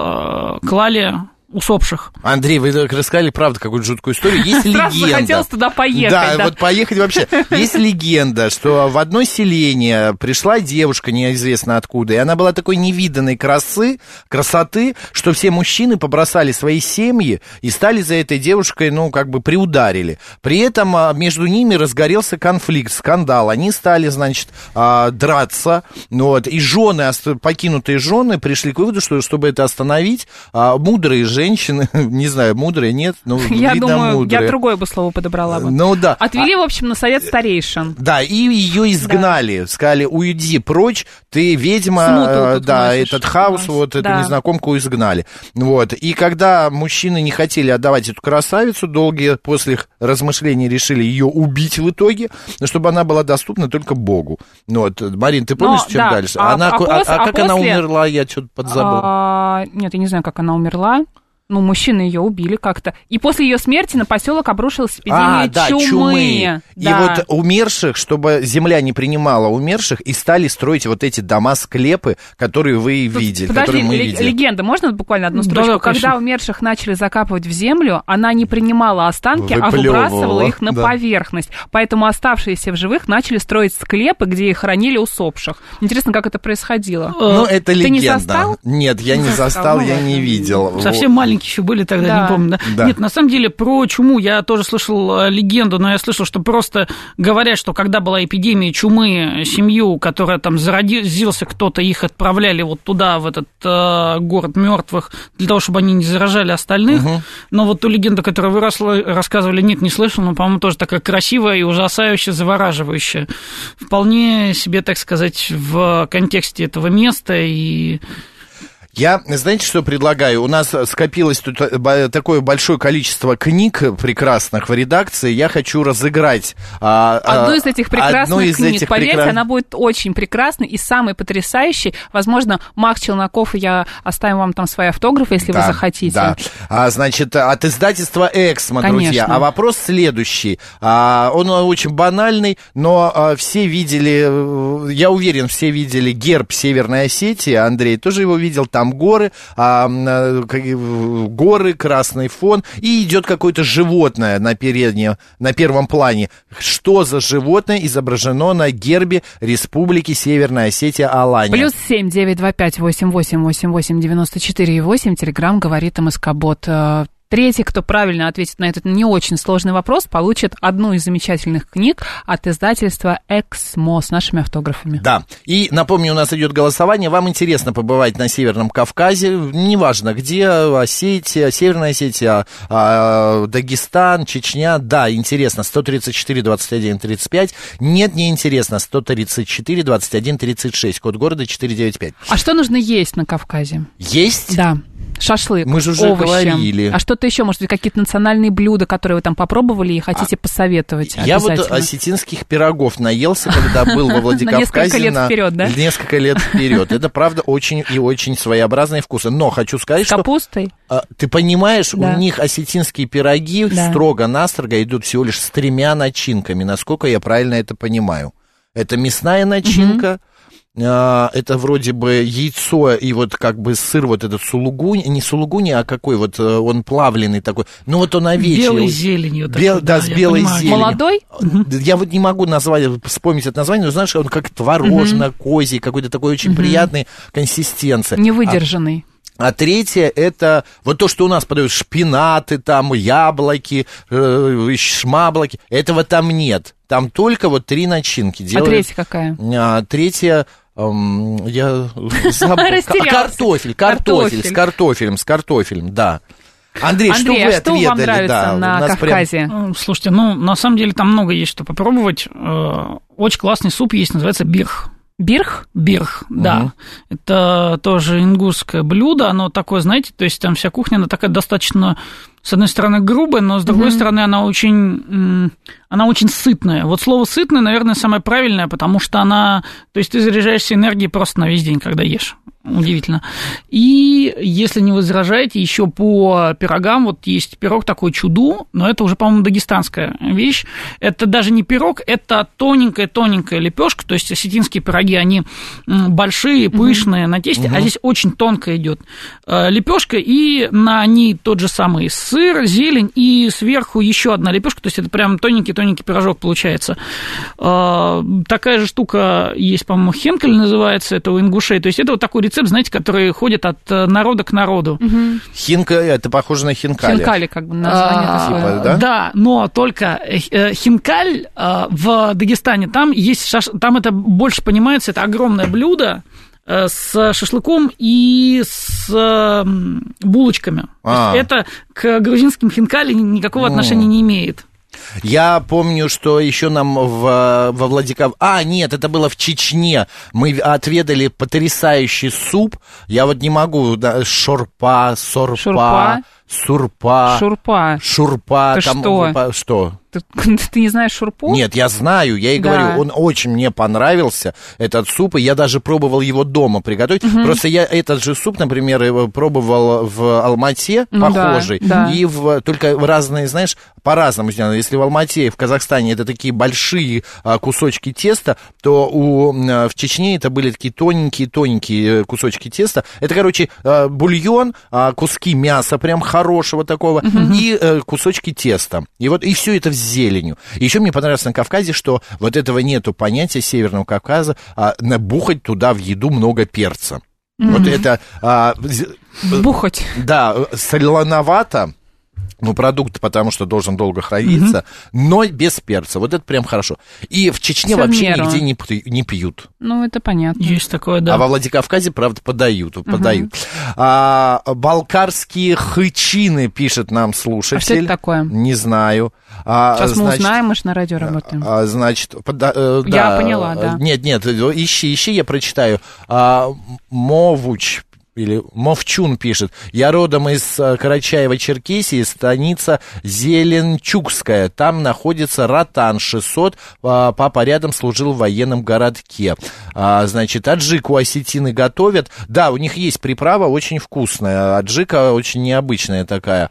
э, клали усопших. Андрей, вы рассказали, правда, какую-то жуткую историю. Есть легенда. Сразу захотелось туда поехать. Да, да, вот поехать вообще. Есть легенда, что в одно селение пришла девушка, неизвестно откуда, и она была такой невиданной красы, красоты, что все мужчины побросали свои семьи и стали за этой девушкой, ну, как бы приударили. При этом между ними разгорелся конфликт, скандал. Они стали, значит, драться, вот, и жены, покинутые жены пришли к выводу, что, чтобы это остановить, мудрые женщины, Женщины, не знаю, мудрые, нет, но я видно, думаю, мудрые. Я другое бы слово подобрала бы. Ну да. Отвели, в общем, на совет старейшин. Да, и ее изгнали, да. Сказали, уйди прочь, ты ведьма, да, носишь, этот хаос, вот да. Эту незнакомку изгнали. Вот, и когда мужчины не хотели отдавать эту красавицу, долгие после их размышлений решили ее убить в итоге, чтобы она была доступна только Богу. Вот, Марин, ты помнишь, но, чем да. дальше? А, она, а, а, а, а как после... она умерла, я что-то подзабыл. А, нет, я не знаю, как она умерла. Ну, мужчины ее убили как-то. И после ее смерти на поселок обрушилась эпидемия а, да, чумы. чумы. Да. И вот умерших, чтобы земля не принимала умерших, и стали строить вот эти дома-склепы, которые вы видели, Подожди, которые мы л- видели. Легенда, можно буквально одну строчку? Да, Когда умерших начали закапывать в землю, она не принимала останки, а выбрасывала их на да. поверхность. Поэтому оставшиеся в живых начали строить склепы, где их хоронили усопших. Интересно, как это происходило? Ну, это Ты легенда. не застал? Нет, я не застал, я не видел. Совсем маленькие еще были тогда, да. не помню. Да? Да. Нет, на самом деле про чуму я тоже слышал легенду, но я слышал, что просто говорят, что когда была эпидемия чумы, семью, которая там заразился кто-то, их отправляли вот туда, в этот э, город мертвых, для того, чтобы они не заражали остальных. Угу. Но вот ту легенду, которую вы рассказывали, нет, не слышал, но, по-моему, тоже такая красивая и ужасающая, завораживающая. Вполне себе, так сказать, в контексте этого места и... Я, знаете, что предлагаю? У нас скопилось тут такое большое количество книг прекрасных в редакции. Я хочу разыграть а, одну из этих прекрасных из книг. Этих Поверьте, прекрас... она будет очень прекрасной и самой потрясающей. Возможно, Макс Челноков, я оставим вам там свои автографы, если да, вы захотите. Да. А, значит, от издательства «Эксмо», Конечно. Друзья. А вопрос следующий. А, он очень банальный, но а, все видели, я уверен, все видели герб Северной Осетии. Андрей тоже его видел, там горы, а, горы, красный фон, и идет какое-то животное на, переднем, на первом плане. Что за животное изображено на гербе Республики Северная Осетия Алания? Плюс семь девять два пять восемь восемь восемь восемь девяносто четыре восемь. Телеграм говорит МСК-бот. Третий, кто правильно ответит на этот не очень сложный вопрос, получит одну из замечательных книг от издательства «Эксмо» с нашими автографами. Да, и напомню, у нас идет голосование. Вам интересно побывать на Северном Кавказе, неважно где, Осетия, Северная Осетия, Дагестан, Чечня. Да, интересно, сто тридцать четыре двадцать один тридцать пять. Нет, не интересно, сто тридцать четыре двадцать один тридцать шесть, код города четыреста девяносто пять. А что нужно есть на Кавказе? Есть? Да. Шашлык, мы же уже овощи. говорили. А что-то еще, может быть, какие-то национальные блюда, которые вы там попробовали и хотите а, посоветовать? Я вот осетинских пирогов наелся, когда был во Владикавказе. На несколько лет вперед, да? Несколько лет вперед. Это, правда, очень и очень своеобразные вкусы. Но хочу сказать, что... С капустой? Ты понимаешь, у них осетинские пироги строго-настрого идут всего лишь с тремя начинками, насколько я правильно это понимаю. Это мясная начинка, это вроде бы яйцо и вот как бы сыр, вот этот сулугуни, не сулугуни, а какой вот он плавленый такой, ну вот он овечий. Белой зеленью. Бел, такой, да, с белой понимаю. зеленью. Молодой? Я вот не могу назвать, вспомнить это название, но знаешь, он как творожно-козий, какой-то такой очень угу. приятной консистенции. Невыдержанный. А третье, это вот то, что у нас подают шпинаты, там, яблоки, э, шмаблоки, этого там нет. Там только вот три начинки. Делают. А третья какая? А, третья... Um, я забыл. Картофель, картофель, с картофелем, с картофелем, да. Андрей, Андрей, что вы а отведали? Что вам нравится да, на Кавказе? Прям... Слушайте, ну, на самом деле там много есть что попробовать. Очень классный суп есть, называется бирх. Бирх? Бирх, да. Угу. Это тоже ингушское блюдо, оно такое, знаете, то есть там вся кухня, она такая достаточно с одной стороны, грубая, но с другой mm-hmm. стороны, она очень, она очень сытная. Вот слово «сытная», наверное, самое правильное, потому что она... То есть ты заряжаешься энергией просто на весь день, когда ешь. Удивительно. И, если не возражаете, еще по пирогам, вот есть пирог такой чуду, но это уже, по-моему, дагестанская вещь. Это даже не пирог, это тоненькая-тоненькая лепешка, то есть осетинские пироги, они большие, пышные mm-hmm. на тесте, mm-hmm. а здесь очень тонко идет лепешка, и на ней тот же самый сыр, зелень, и сверху еще одна лепешка, то есть это прям тоненький-тоненький пирожок получается. Такая же штука есть, по-моему, хенкель называется, это у ингушей, то есть это вот такой рецепт, знаете, которые ходят от народа к народу. Угу. Хинка, это похоже на хинкали. Хинкали, как бы название а, такое. Типа, да? Да, но только хинкаль в Дагестане, там есть, шаш... там это больше понимается, это огромное блюдо с шашлыком и с булочками. А. То есть это к грузинским хинкали никакого отношения не имеет. Я помню, что еще нам в, во Владикавказе... А, нет, это было в Чечне. Мы отведали потрясающий суп. Я вот не могу... Да, шорпа, сорпа, Шурпа. сурпа. Шурпа. Шурпа. Ты там, что? Что? Ты, ты не знаешь шурпу? Нет, я знаю, я и да. говорю, он очень мне понравился, этот суп, и я даже пробовал его дома приготовить. Угу. Просто я этот же суп, например, пробовал в Алмате, ну, похожий, да, да. и в, только в разные, знаешь, по-разному сделано. Если в Алмате и в Казахстане это такие большие а, кусочки теста, то у, а, в Чечне это были такие тоненькие-тоненькие кусочки теста. Это, короче, а, бульон, а, куски мяса прям хорошего такого, угу. и а, кусочки теста. И вот, и все это в зеленью. Еще мне понравилось на Кавказе, что вот этого нету понятия Северного Кавказа, а набухать туда в еду много перца. Mm-hmm. Вот это... А, Бухать. Да, солоновато. Ну, продукт, потому что должен долго храниться, mm-hmm. но без перца. Вот это прям хорошо. И в Чечне Всё вообще нигде не, не пьют. Ну, это понятно. Есть такое, да. А во Владикавказе, правда, подают. Uh-huh. подают. А, балкарские хычины, пишет нам слушатель. А что это такое? Не знаю. А, Сейчас значит, мы узнаем, мы же на радио работаем. А, значит, пода, э, я да, поняла, да. Нет, нет, ищи, ищи, я прочитаю. А, Мовуч. Или Мовчун пишет. Я родом из Карачаева-Черкесии, станица Зеленчукская. Там находится Ротан шестьсот. Папа рядом служил в военном городке. А, значит, аджику осетины готовят. Да, у них есть приправа очень вкусная. Аджика очень необычная такая.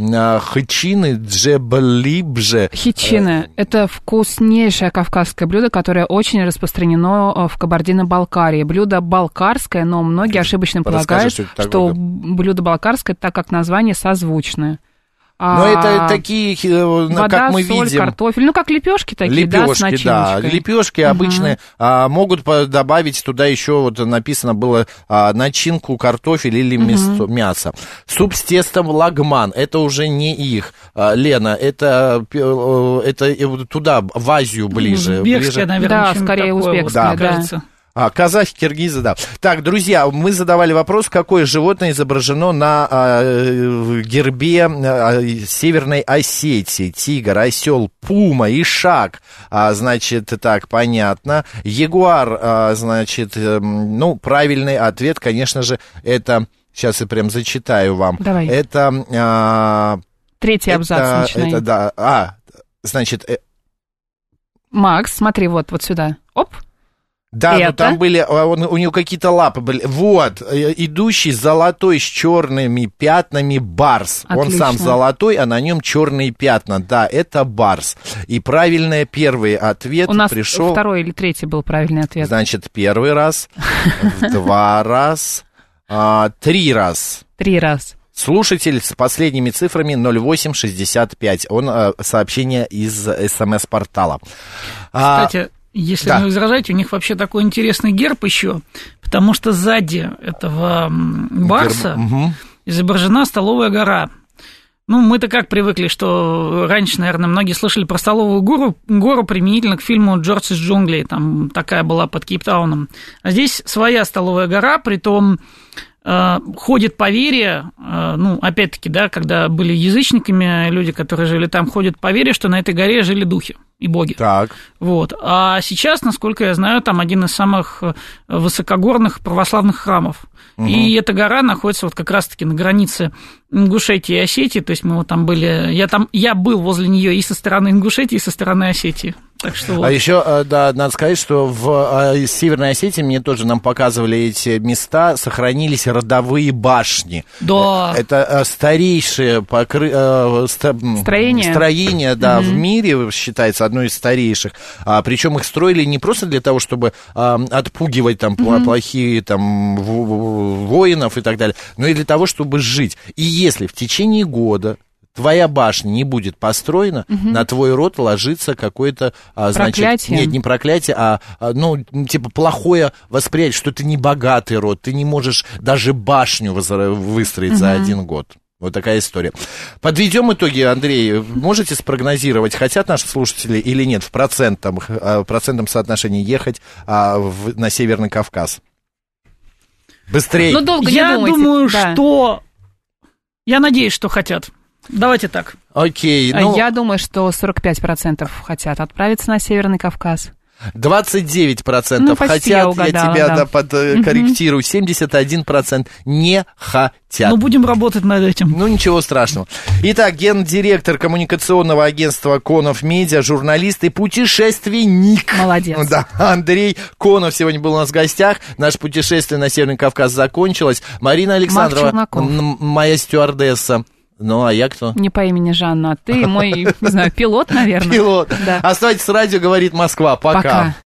Хычины, джеблибже. Хичины. Это вкуснейшее кавказское блюдо, которое очень распространено в Кабардино-Балкарии. Блюдо балкарское, но многие ошибочно полагают, что, что, что блюдо балкарское, так как название созвучное. Но а, это такие, вода, как мы соль, видим... картофель, ну, как лепешки такие, лепешки, да, с начиночкой. Да, лепешки угу. обычные. А, могут добавить туда еще, вот написано было, а, начинку картофель или угу. мясо. Суп с тестом лагман, это уже не их. А, Лена, это, это туда, в Азию ближе. Узбекская, ближе. Да, наверное, скорее узбекская, вот, да. да. А, казахи, киргизы, да. Так, друзья, мы задавали вопрос, какое животное изображено на а, гербе а, Северной Осетии. Тигр, осел, пума, ишак. А, значит, так, понятно. Ягуар, а, значит, ну, правильный ответ, конечно же, это... Сейчас я прям зачитаю вам. Давай. Это... А, Третий это, абзац начинай. Это, да. А, значит... Э... Макс, смотри, вот, вот сюда. Оп. Да, это? но там были, он, у него какие-то лапы были. Вот, идущий золотой с черными пятнами барс. Отлично. Он сам золотой, а на нем черные пятна. Да, это барс. И правильный первый ответ у нас пришел. Второй или третий был правильный ответ. Значит, первый раз, два раз, три раз. Три раз. Слушатель с последними цифрами ноль восемь шестьдесят пять. Он сообщение из СМС-портала. Кстати, если да. не возражаете, у них вообще такой интересный герб еще, потому что сзади этого барса герб. Угу. изображена столовая гора. Ну, мы-то как привыкли, что раньше, наверное, многие слышали про столовую гору, гору применительно к фильму «Джордж из джунглей», там такая была под Кейптауном. А здесь своя столовая гора, притом э, ходит поверье, э, ну, опять-таки, да, когда были язычниками люди, которые жили там, ходят поверье, что на этой горе жили духи. и боги. Так. Вот. А сейчас, насколько я знаю, там один из самых высокогорных православных храмов. Угу. И эта гора находится вот как раз-таки на границе Ингушетии и Осетии, то есть мы вот там были, я там, я был возле нее и со стороны Ингушетии, и со стороны Осетии. Так что вот. А еще, да, надо сказать, что в Северной Осетии, мне тоже нам показывали эти места, сохранились родовые башни. Да. Это старейшее покры... строение, строение да, угу. в мире, считается, одно из старейших. А, причем их строили не просто для того, чтобы а, отпугивать там угу. плохие там воинов и так далее, но и для того, чтобы жить. И если в течение года твоя башня не будет построена, угу. на твой род ложится какое-то, а, значит, проклятие. Нет, не проклятие, а, а, ну, типа, плохое восприятие, что ты не богатый род, ты не можешь даже башню выстроить угу. за один год. Вот такая история. Подведем итоги, Андрей. Можете спрогнозировать, хотят наши слушатели или нет, в процентном, в процентном соотношении ехать а, в, на Северный Кавказ? Быстрее. Ну, долго не Я думайте. думаю, да. что... Я надеюсь, что хотят. Давайте так. Окей. Ну... Я думаю, что сорок пять процентов хотят отправиться на Северный Кавказ. двадцать девять процентов ну, хотят, я, угадала, я тебя да. да, подкорректирую, семьдесят один процент не хотят. Ну, будем работать над этим. Ну, ничего страшного. Итак, гендиректор коммуникационного агентства Конов Медиа, журналист и путешественник. Молодец. Да, Андрей Конов сегодня был у нас в гостях. Наше путешествие на Северный Кавказ закончилось. Марина Александрова, м- моя стюардесса. Ну, а я кто? Не по имени Жанна, а ты мой, не знаю, пилот, наверное. Пилот. Да. Оставайтесь с радио, говорит Москва. Пока. Пока.